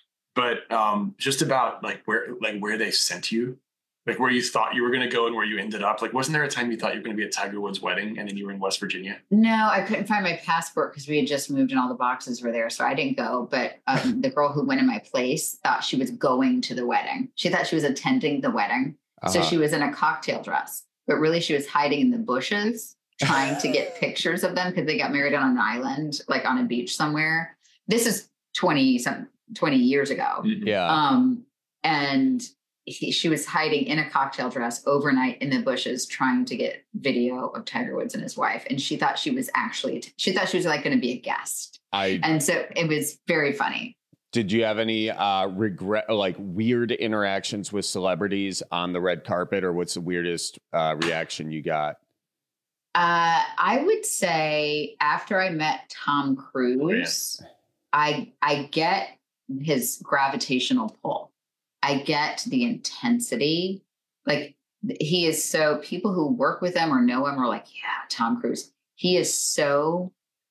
But um, just about like where like where they sent you, like where you thought you were going to go and where you ended up. Like, wasn't there a time you thought you were going to be at Tiger Woods' wedding and then you were in West Virginia? No, I couldn't find my passport because we had just moved and all the boxes were there. So I didn't go. But um, the girl who went in my place thought she was going to the wedding. She thought she was attending the wedding. So Uh-huh. she was in a cocktail dress, but really she was hiding in the bushes trying to get pictures of them because they got married on an island, like on a beach somewhere. This is twenty some twenty years ago. Yeah. Um, and he, she was hiding in a cocktail dress overnight in the bushes trying to get video of Tiger Woods and his wife. And she thought she was actually, she thought she was like going to be a guest. I And so it was very funny. Did you have any uh, regret, like weird interactions with celebrities on the red carpet, or what's the weirdest uh, reaction you got? Uh, I would say after I met Tom Cruise, I I get his gravitational pull. I get the intensity. Like he is so people who work with him or know him are like, yeah, Tom Cruise. He is so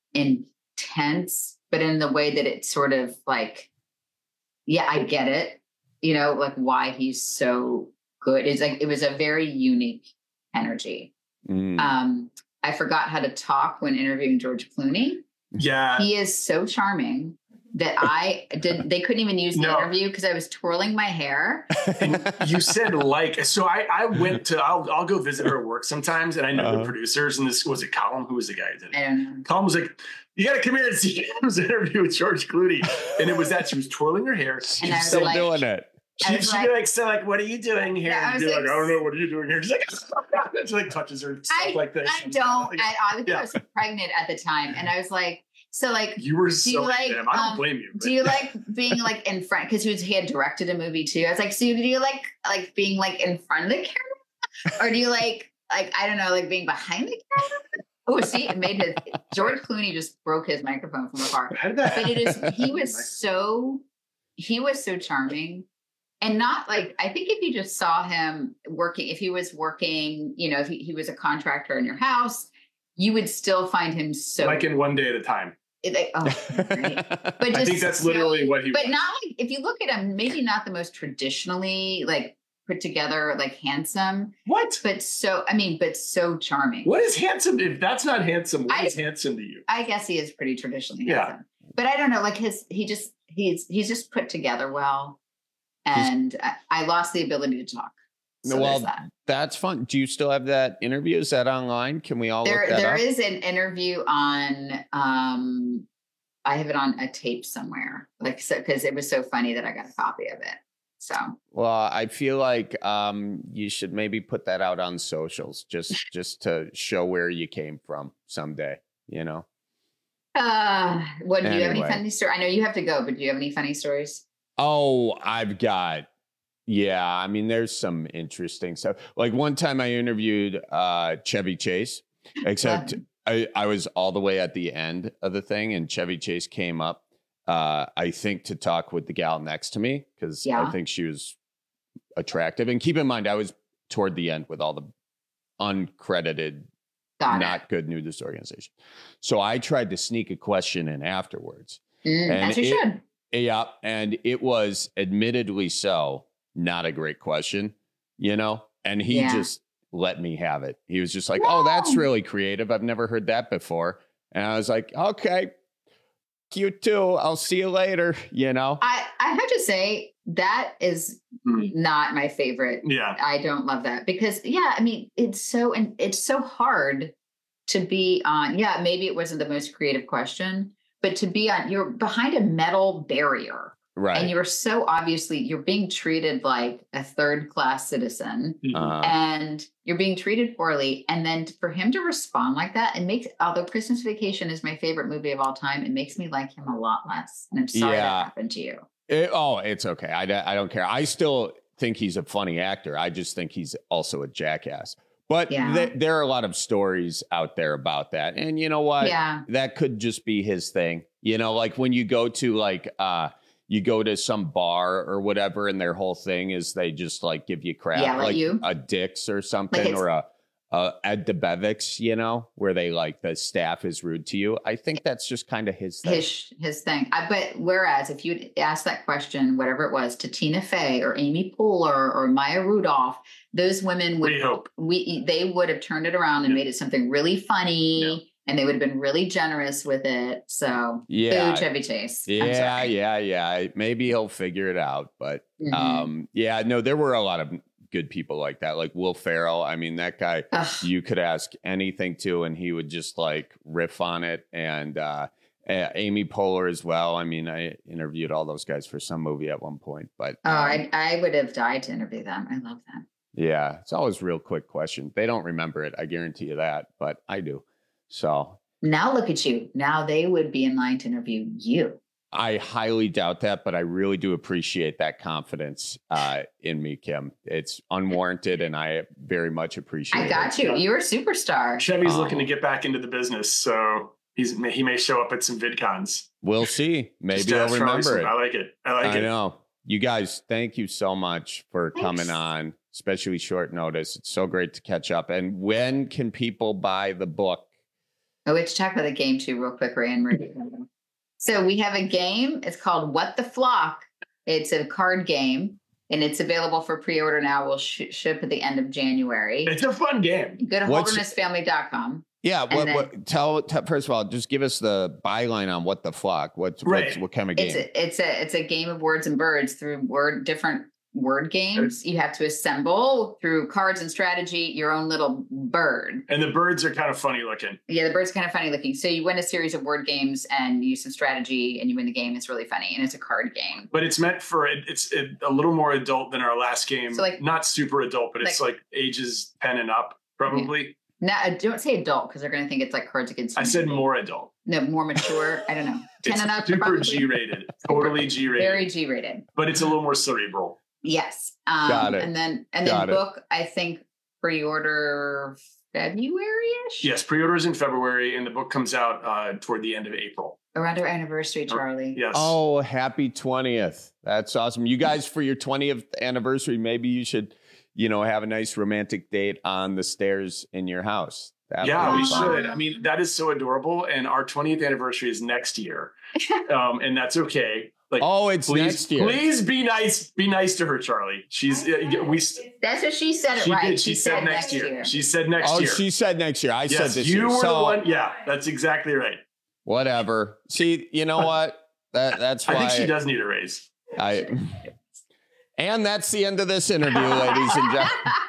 intense, but in the way that it's sort of like, yeah, I get it. You know, like why he's so good. It's like it was a very unique energy. Mm. Um, I forgot how to talk when interviewing George Clooney. Yeah. He is so charming that I did. They couldn't even use the No. interview because I was twirling my hair. You said like, so I, I went to, I'll, I'll go visit her at work sometimes. And I know Uh-huh. the producers, and this was it Colin, who was the guy who did it? I don't know. Colin was like, you got to come here and see Kim's interview with George Clooney. And it was that she was twirling her hair. And I was Still like- doing it. I She, was she'd like- be like, so like, what are you doing here? Yeah, I and was be like, like- I don't know, what are you doing here? She's like, and she like touches her and stuff I, like this. I don't. I, I think Yeah. I was pregnant at the time, and I was like, so like, You were do so you like? damn. I don't um, blame you. Do you like being like in front? Because he, was- he had directed a movie too. I was like, so do you like like being like in front of the camera, or do you like like I don't know, like being behind the camera? Oh, see, it made his George Clooney just broke his microphone from afar. How did that But it is. happen? He was so he was so charming. And not like, I think if you just saw him working, if he was working, you know, if he, he was a contractor in your house, you would still find him so like in one day at a time. it- like, oh, great. But just, I think that's literally what he but was. not like, if you look at him, maybe not the most traditionally like put together, like handsome, What? but so, I mean, but so charming. What is handsome? If that's not handsome, what I- is handsome to you? I guess he is pretty traditionally Yeah. handsome. But I don't know, like his, he just, he's, he's just put together well. And I, I lost the ability to talk. So well, that. that's fun. Do you still have that interview? Is that online? Can we all There, look that there up? is an interview on. Um, I have it on a tape somewhere, like so, because it was so funny that I got a copy of it. So. Well, I feel like um, you should maybe put that out on socials, just just to show where you came from someday. You know. Uh, what do you have any Anyway. funny stories? I know you have to go, but do you have any funny stories? Oh, I've got, yeah, I mean, there's some interesting stuff. Like one time I interviewed uh, Chevy Chase, except I, I was all the way at the end of the thing, and Chevy Chase came up, uh, I think, to talk with the gal next to me, because Yeah. I think she was attractive. And keep in mind, I was toward the end with all the uncredited, Got it. not good news organization. So I tried to sneak a question in afterwards. Mm, And as you it- should. Yeah, and it was admittedly so not a great question, you know? And he Yeah. just let me have it. He was just like, oh, that's really creative. I've never heard that before. And I was like, okay, you too. I'll see you later, you know? I, I have to say that is not my favorite. Yeah. I don't love that because yeah, I mean, it's so, and it's so hard to be on. Yeah. Maybe it wasn't the most creative question, but to be on, you're behind a metal barrier. Right. And you're so obviously, you're being treated like a third class citizen Uh, and you're being treated poorly. And then for him to respond like that, it makes, although Christmas Vacation is my favorite movie of all time, it makes me like him a lot less. And I'm sorry Yeah. that happened to you. it- oh, it's okay. I, don't- I don't care. I still think he's a funny actor. I just think he's also a jackass. But Yeah. th- there are a lot of stories out there about that. And you know what? Yeah. That could just be his thing. You know, like when you go to like, uh, you go to some bar or whatever, and their whole thing is they just like give you crap, Yell at like you. a Dick's or something, it's- or a, a Ed DeBevick's, you know, where they like the staff is rude to you. I think that's just kind of his thing. His his thing. I but whereas if you'd asked that question, whatever it was, to Tina Fey or Amy Poehler or Maya Rudolph, those women would We hope. we they would have turned it around and made it something really funny, and they would have been really generous with it. So Yeah. boo Chevy Chase. I'm Yeah, sorry. yeah, yeah. Maybe he'll figure it out. But Mhm. um, yeah, no, there were a lot of good people like that, like Will Ferrell. I mean, that guy, Ugh. you could ask anything to, and he would just like riff on it. And uh, uh, Amy Poehler as well. I mean, I interviewed all those guys for some movie at one point. But Oh, um, I I would have died to interview them. I love them. yeah, it's always real quick question. They don't remember it. I guarantee you that, but I do. So Now look at you. Now they would be in line to interview you. I highly doubt that, but I really do appreciate that confidence uh, in me, Kim. It's unwarranted, and I very much appreciate it. I got you. You're a superstar. Chevy's Oh. looking to get back into the business, so he's he may show up at some VidCons. We'll see. Maybe Just I'll ask Charlie remember some- it. I like it. I like I it. know. You guys, thank you so much for coming Thanks. on, especially short notice. It's so great to catch up. And when can people buy the book? Oh, we have to talk about the game too, real quick, Ray and Rudy. So we have a game. It's called What the Flock. It's a card game, and it's available for pre-order now. We'll sh- ship at the end of January. It's a fun game. Go to What's- holderness family dot com. Yeah, And what, then- what tell, tell first of all, just give us the byline on what the flock. What's, Right. what's what kind of game? It's a, it's a it's a game of words and birds through word different word games. You have to assemble through cards and strategy your own little bird. And the birds are kind of funny looking. Yeah, the bird's kind of funny looking. So you win a series of word games and you use some strategy and you win the game. It's really funny, and it's a card game. But it's meant for it, it's it, a little more adult than our last game. So, like- not super adult, but it's like- like, ages ten and up, probably. Now, uh, don't say adult because they're going to think it's like Cards Against I said Humanity. more adult. No, more mature. I don't know. ten It's and up. super probably. G rated, totally G rated, Very G rated. but it's a little more cerebral. Yes. Um, Got it. And then and Got then it. book. I think pre-order February-ish. Yes, pre-orders in February, and the book comes out uh, toward the end of April. Around our anniversary, Charlie. Yes. Oh, happy twentieth. That's awesome. You guys, for your twentieth anniversary, maybe you should, you know, have a nice romantic date on the stairs in your house. That'd yeah, be we fun. should. I mean, that is so adorable. And our twentieth anniversary is next year, um, and that's okay. Like, Oh, it's please, next year. please be nice. Be nice to her, Charlie. She's uh, we. That's what she said. It She right. did. She, said, next year. She said next Oh, year. she said next year. I said yes, this you year. were So, the one. Yeah, that's exactly right. whatever. See, you know what? That that's why I think she does need a raise. I And that's the end of this interview, ladies and gentlemen.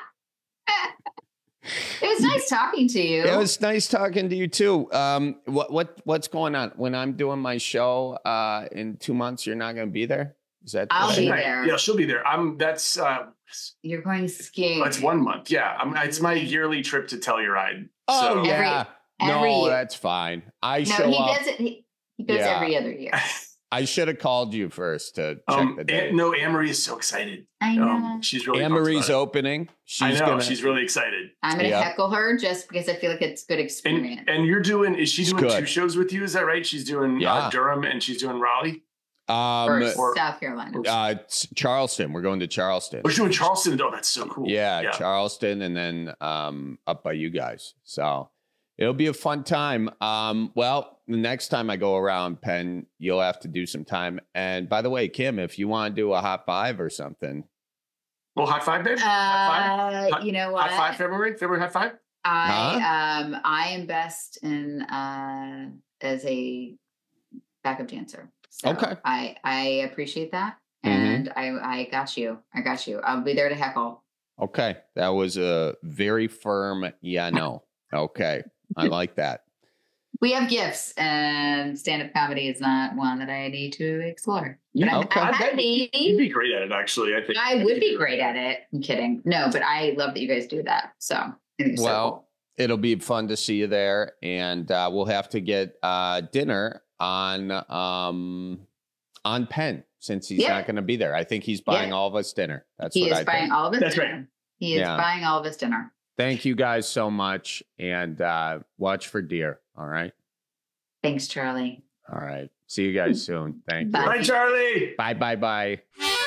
It was nice talking to you. It was nice talking to you too. Um, what what what's going on? When I'm doing my show uh, in two months, you're not going to be there. Is that? I'll right? be there. Yeah, she'll be there. I'm. That's. Uh, You're going skiing. That's one month. Yeah, I'm, it's my yearly trip to Telluride. Oh so. yeah. Every, every no, year. that's fine. I no, show he up. does it. He, he goes Yeah. every other year. I should have called you first to check Um, the date. Anne, no, Anne-Marie is so excited. I know. Um, she's really. Anne-Marie's pumped about opening. it. She's I know. gonna, She's really excited. I'm gonna Yeah. heckle her just because I feel like it's good experience. And, and you're doing? Is she It's doing good. two shows with you? Is that right? She's doing Yeah. uh, Durham and she's doing Raleigh. um, or or- South Carolina. uh, it's Charleston. We're going to Charleston. Oh, she's doing Charleston. Oh, that's so cool. Yeah, yeah. Charleston, and then um, up by you guys. So it'll be a fun time. Um, well, the next time I go around Penn, you'll have to do some time. And by the way, Kim, if you want to do a hot five or something, Well, high five, babe. high Uh, five. Hot- you know what? High five, February. February high five. I um I am best in uh as a backup dancer. So Okay. I I appreciate that, Mhm. and I I got you. I got you. I'll be there to heckle. okay, that was a very firm yeah, no. Okay, I like that. We have gifts, and stand-up comedy is not one that I need to explore. But I'm, Okay. I'm I bet happy. You'd be great at it, actually. I think I would be great at it. I'm kidding. No, but I love that you guys do that. So, I think it's so Well, cool. it'll be fun to see you there, and uh, we'll have to get uh, dinner on um, on Penn since he's Yeah. not going to be there. I think he's buying Yeah. all of us dinner. That's he what is I buying think. all of his That's dinner. right. He is Yeah. buying all of his dinner. Thank you guys so much, and uh, watch for deer. All right, Thanks, Charlie. all right. See you guys soon. Thank you. Bye. Bye, Charlie. Bye, bye, bye.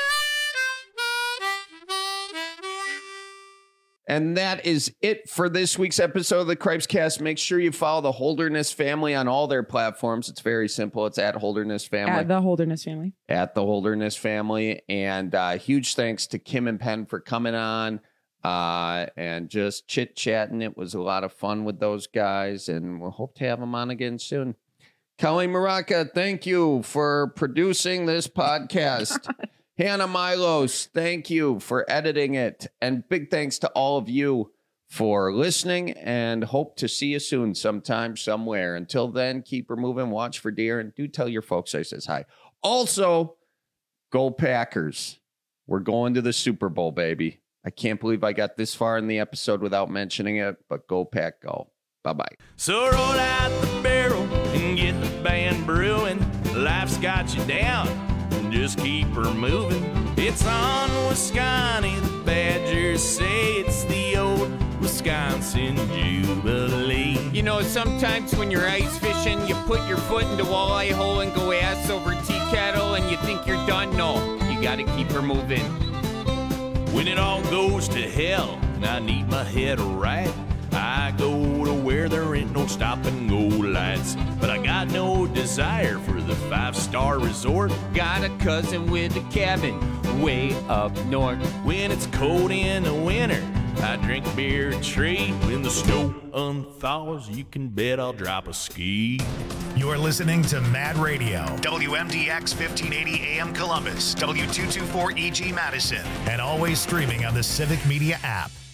And that is it for this week's episode of the Cripes Cast. Make sure you follow the Holderness family on all their platforms. It's very simple. It's at Holderness family. At the Holderness family. At the Holderness family. And uh, huge thanks to Kim and Penn for coming on uh, and just chit chatting. It was a lot of fun with those guys, and we'll hope to have them on again soon. Kelly Maraca, thank you for producing this podcast. Hannah Milos, thank you for editing it. And big thanks to all of you for listening, and hope to see you soon sometime, somewhere. Until then, keep her moving, watch for deer, and do tell your folks I says hi. Also, go Packers. We're going to the Super Bowl, baby. I can't believe I got this far in the episode without mentioning it, but go Pack, go. Bye-bye. So roll out the barrel and get the band brewing. Life's got you down, just keep her moving. It's on Wisconsin, the Badgers say it's the old Wisconsin Jubilee. You know, sometimes when you're ice fishing, you put your foot in the walleye hole and go ass over tea kettle, and you think you're done. No, you gotta keep her moving. When it all goes to hell and I need my head right, I go to where there ain't no stop and go lights. But I got no desire for the five-star resort. Got a cousin with a cabin way up north. When it's cold in the winter, I drink beer and trade. When the snow unthaws, you can bet I'll drop a ski. You're listening to Mad Radio, W M D X fifteen eighty A M Columbus, W two twenty-four E G Madison, and always streaming on the Civic Media app.